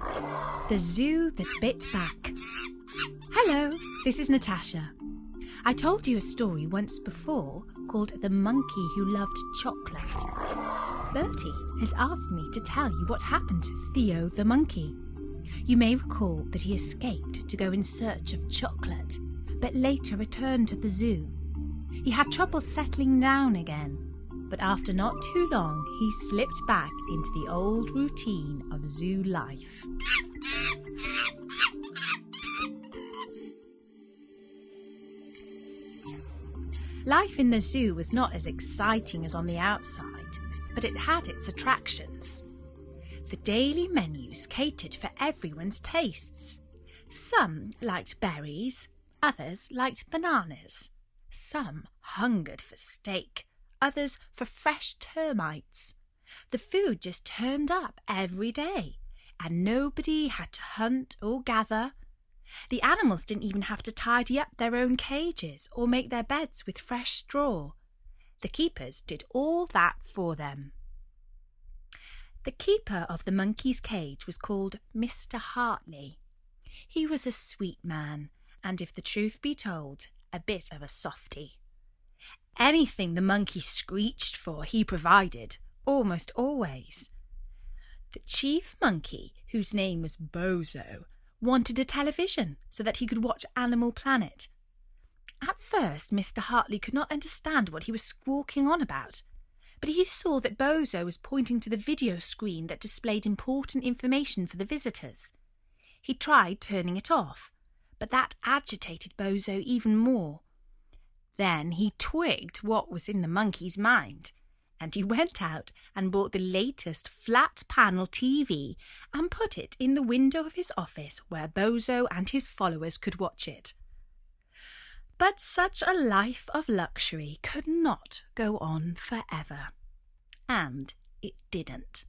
The Zoo That Bit Back. Hello, this is Natasha. I told you a story once before called The Monkey Who Loved Chocolate. Bertie has asked me to tell you what happened to Theo the monkey. You may recall that he escaped to go in search of chocolate, but later returned to the zoo. He had trouble settling down again, but after not too long he slipped back into the old routine of zoo life. Life in the zoo was not as exciting as on the outside, but it had its attractions. The daily menus catered for everyone's tastes. Some liked berries, others liked bananas. Some hungered for steak, others for fresh termites. The food just turned up every day, and nobody had to hunt or gather. The animals didn't even have to tidy up their own cages or make their beds with fresh straw. The keepers did all that for them. The keeper of the monkey's cage was called Mr. Hartley. He was a sweet man, and if the truth be told, a bit of a softy. Anything the monkey screeched for he provided, almost always. The chief monkey, whose name was Bozo, wanted a television so that he could watch Animal Planet. At first, Mr. Hartley could not understand what he was squawking on about, but he saw that Bozo was pointing to the video screen that displayed important information for the visitors. He tried turning it off, but that agitated Bozo even more. Then he twigged what was in the monkey's mind, and he went out and bought the latest flat-panel TV and put it in the window of his office where Bozo and his followers could watch it. But such a life of luxury could not go on forever. And it didn't.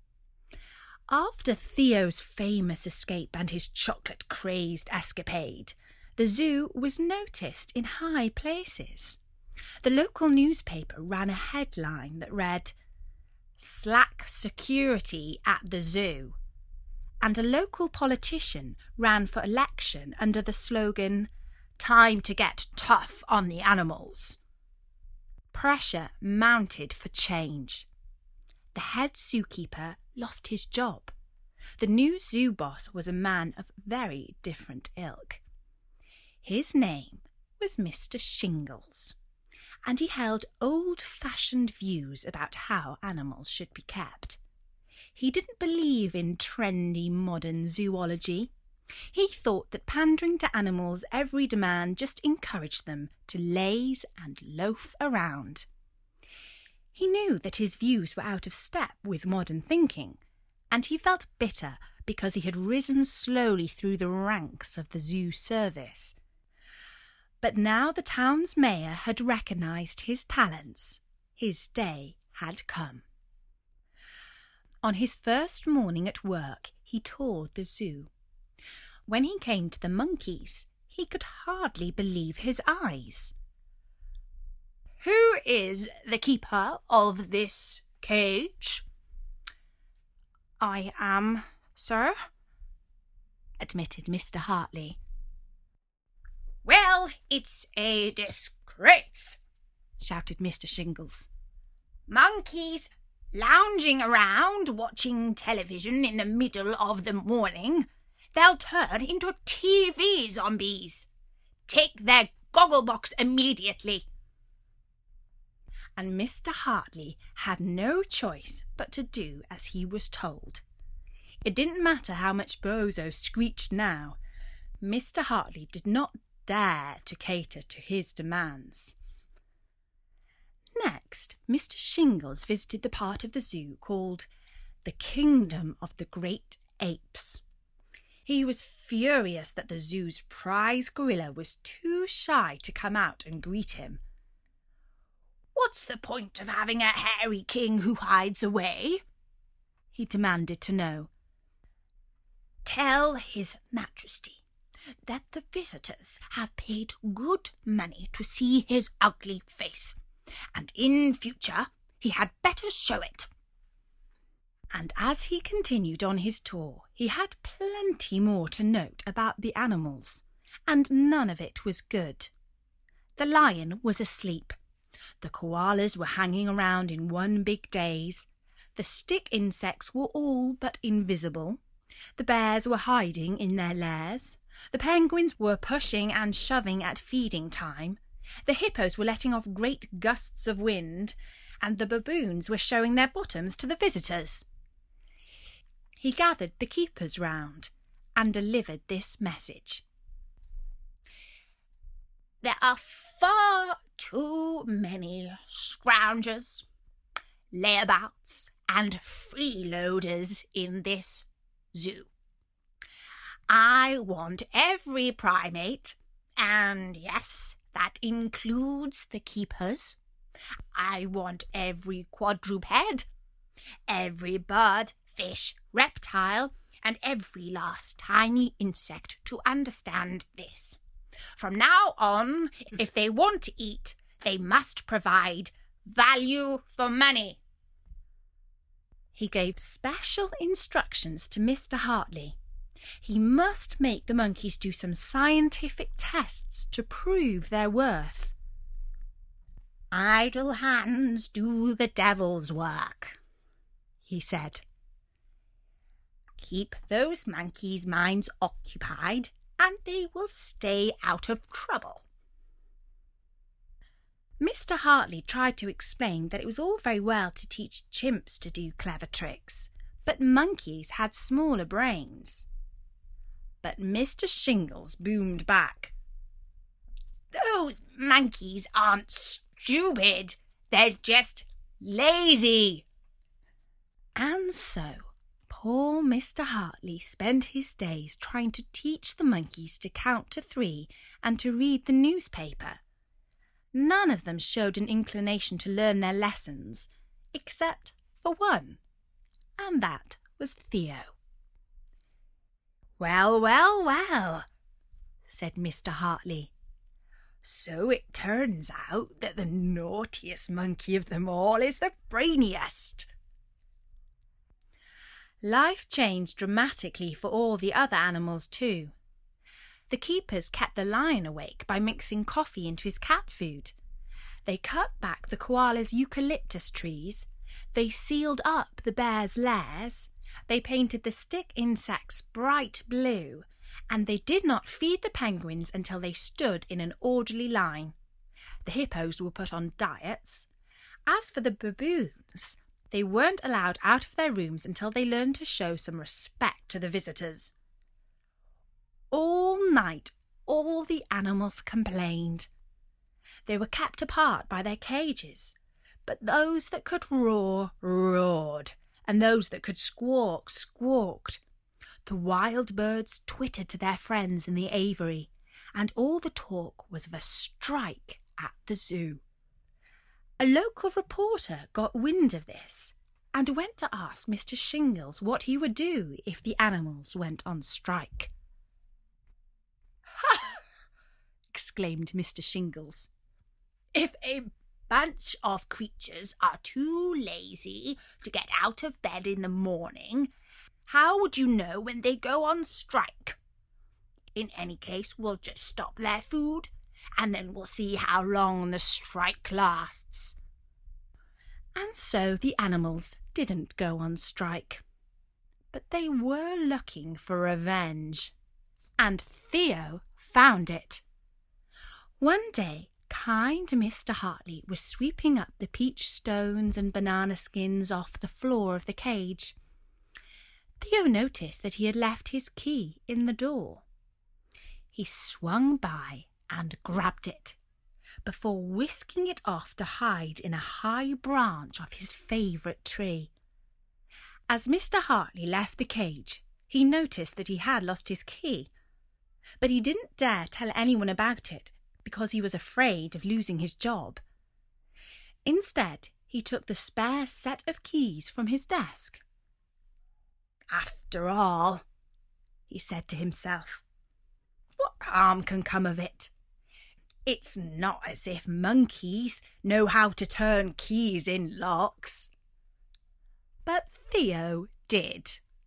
After Theo's famous escape and his chocolate-crazed escapade, the zoo was noticed in high places. The local newspaper ran a headline that read, "Slack security at the zoo," and a local politician ran for election under the slogan, "Time to get tough on the animals." Pressure mounted for change. The head zookeeper lost his job. The new zoo boss was a man of very different ilk. His name was Mr. Shingles, and he held old-fashioned views about how animals should be kept. He didn't believe in trendy modern zoology. He thought that pandering to animals' every demand just encouraged them to laze and loaf around. He knew that his views were out of step with modern thinking, and he felt bitter because he had risen slowly through the ranks of the zoo service. But now the town's mayor had recognised his talents. His day had come. On his first morning at work, he toured the zoo. When he came to the monkeys, he could hardly believe his eyes. "Who is the keeper of this cage?" "I am, sir," admitted Mr. Hartley. "Well, it's a disgrace," shouted Mr. Shingles. "Monkeys lounging around watching television in the middle of the morning. They'll turn into TV zombies. Take their gogglebox immediately." And Mr. Hartley had no choice but to do as he was told. It didn't matter how much Bozo screeched now. Mr. Hartley did not dare to cater to his demands. Next, Mr. Shingles visited the part of the zoo called the Kingdom of the Great Apes. He was furious that the zoo's prize gorilla was too shy to come out and greet him. "What's the point of having a hairy king who hides away?" he demanded to know. "Tell His Majesty that the visitors have paid good money to see his ugly face, and in future he had better show it." And as he continued on his tour, He had plenty more to note about the animals, and none of it was good. The lion was asleep. The koalas were hanging around in one big daze. The stick insects were all but invisible. The bears were hiding in their lairs. The penguins were pushing and shoving at feeding time. The hippos were letting off great gusts of wind, and the baboons were showing their bottoms to the visitors. He gathered the keepers round and delivered this message. There are far too many scroungers, layabouts, and freeloaders in this zoo. I want every primate, and yes, that includes the keepers. I want every quadruped, every bird, fish, reptile, and every last tiny insect to understand this. From now on, if they want to eat, they must provide value for money. He gave special instructions to Mr. Hartley. He must make the monkeys do some scientific tests to prove their worth. Idle hands do the devil's work, he said. Keep those monkeys' minds occupied, and they will stay out of trouble. Mr. Hartley tried to explain that it was all very well to teach chimps to do clever tricks, but monkeys had smaller brains. But Mr. Shingles boomed back. Those monkeys aren't stupid, they're just lazy. And so poor Mr. Hartley spent his days trying to teach the monkeys to count to 3 and to read the newspaper. None of them showed an inclination to learn their lessons, except for one, and that was Theo. Well, well, well, said Mr. Hartley. So it turns out that the naughtiest monkey of them all is the brainiest. Life changed dramatically for all the other animals too. The keepers kept the lion awake by mixing coffee into his cat food. They cut back the koala's eucalyptus trees. They sealed up the bear's lairs. They painted the stick insects bright blue. And they did not feed the penguins until they stood in an orderly line. The hippos were put on diets. As for the baboons, they weren't allowed out of their rooms until they learned to show some respect to the visitors. All night, all the animals complained. They were kept apart by their cages, but those that could roar, roared, and those that could squawk, squawked. The wild birds twittered to their friends in the aviary, and all the talk was of a strike at the zoo. A local reporter got wind of this and went to ask Mr. Shingles what he would do if the animals went on strike. "Ha!" exclaimed Mr. Shingles. "If a bunch of creatures are too lazy to get out of bed in the morning, how would you know when they go on strike? In any case, we'll just stop their food, and then we'll see how long the strike lasts." And so the animals didn't go on strike. But they were looking for revenge, and Theo found it. One day, kind Mr. Hartley was sweeping up the peach stones and banana skins off the floor of the cage. Theo noticed that he had left his key in the door. He swung by and grabbed it, before whisking it off to hide in a high branch of his favourite tree. As Mr. Hartley left the cage, he noticed that he had lost his key, but he didn't dare tell anyone about it because he was afraid of losing his job. Instead, he took the spare set of keys from his desk. "After all," he said to himself, "what harm can come of it? It's not as if monkeys know how to turn keys in locks." But Theo did,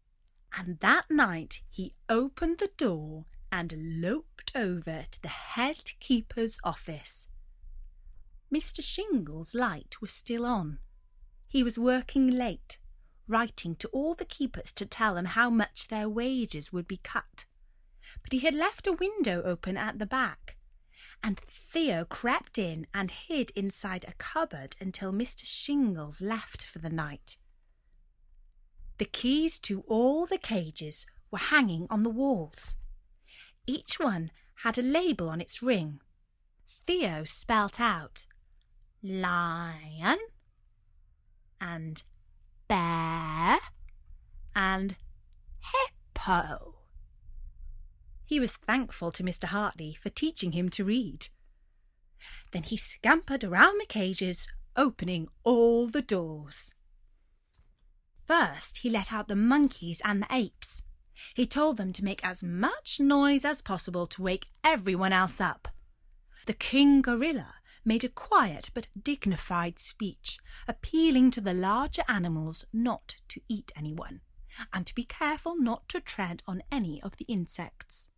And that night he opened the door and loped over to the head keeper's office. Mr. Shingle's light was still on. He was working late, writing to all the keepers to tell them how much their wages would be cut. But he had left a window open at the back, and Theo crept in and hid inside a cupboard until Mr. Shingles left for the night. The keys to all the cages were hanging on the walls. Each one had a label on its ring. Theo spelt out lion and bear and hippo. He was thankful to Mr. Hartley for teaching him to read. Then he scampered around the cages, opening all the doors. First, he let out the monkeys and the apes. He told them to make as much noise as possible to wake everyone else up. The king gorilla made a quiet but dignified speech, appealing to the larger animals not to eat anyone, and to be careful not to tread on any of the insects.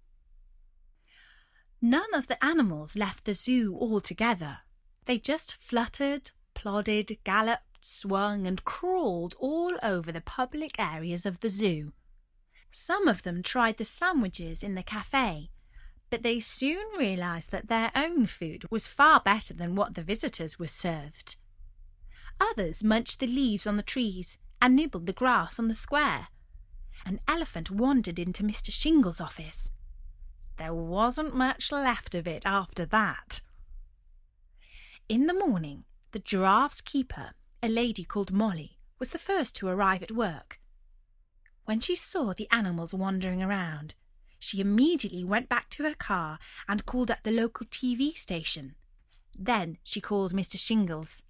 None of the animals left the zoo altogether. They just fluttered, plodded, galloped, swung and crawled all over the public areas of the zoo. Some of them tried the sandwiches in the cafe, but they soon realised that their own food was far better than what the visitors were served. Others munched the leaves on the trees and nibbled the grass on the square. An elephant wandered into Mr. Shingle's office. There wasn't much left of it after that. In the morning, the giraffe's keeper, a lady called Molly, was the first to arrive at work. When she saw the animals wandering around, she immediately went back to her car and called up the local TV station. Then she called Mr. Shingles.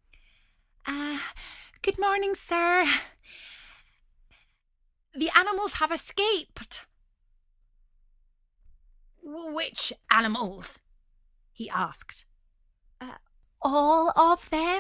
Good morning, sir. The animals have escaped. Which animals? He asked. All of them.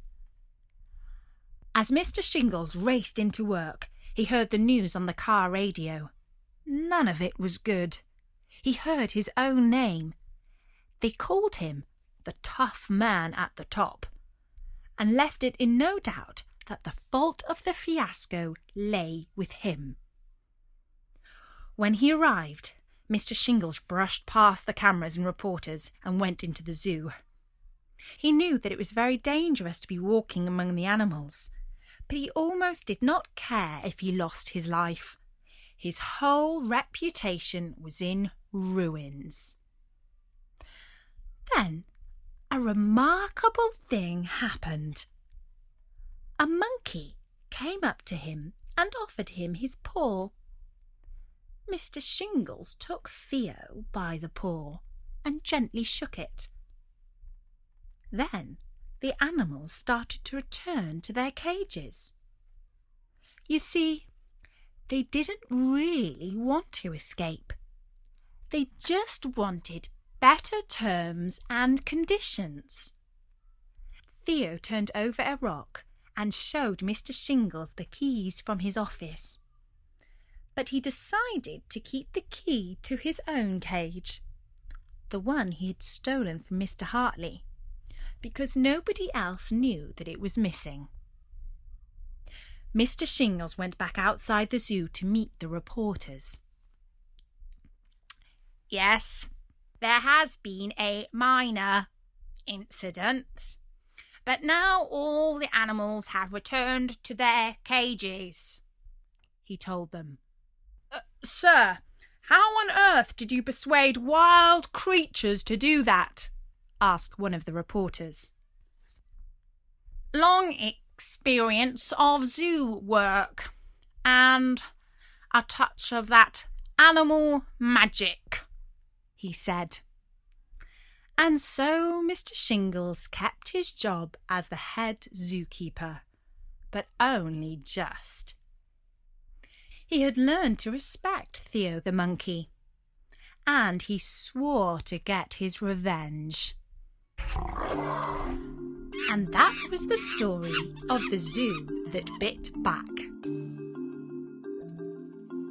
As Mr. Shingles raced into work, he heard the news on the car radio. None of it was good. He heard his own name. They called him the tough man at the top, and left it in no doubt that the fault of the fiasco lay with him. When he arrived, Mr. Shingles brushed past the cameras and reporters and went into the zoo. He knew that it was very dangerous to be walking among the animals, but he almost did not care if he lost his life. His whole reputation was in ruins. Then a remarkable thing happened. A monkey came up to him and offered him his paw. Mr. Shingles took Theo by the paw and gently shook it. Then the animals started to return to their cages. You see, they didn't really want to escape. They just wanted better terms and conditions. Theo turned over a rock and showed Mr. Shingles the keys from his office. But he decided to keep the key to his own cage, the one he had stolen from Mr. Hartley, because nobody else knew that it was missing. Mr. Shingles went back outside the zoo to meet the reporters. Yes, there has been a minor incident, but now all the animals have returned to their cages, he told them. Sir, how on earth did you persuade wild creatures to do that? Asked one of the reporters. Long experience of zoo work and a touch of that animal magic, he said. And so Mr. Shingles kept his job as the head zookeeper, but only just. He had learned to respect Theo the monkey, and he swore to get his revenge. And that was the story of the zoo that bit back.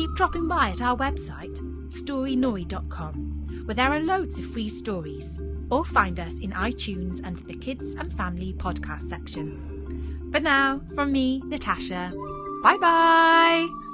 keep dropping by at our website, storynori.com, where there are loads of free stories, or find us in iTunes under the Kids and Family podcast section. For now, from me, Natasha, bye-bye!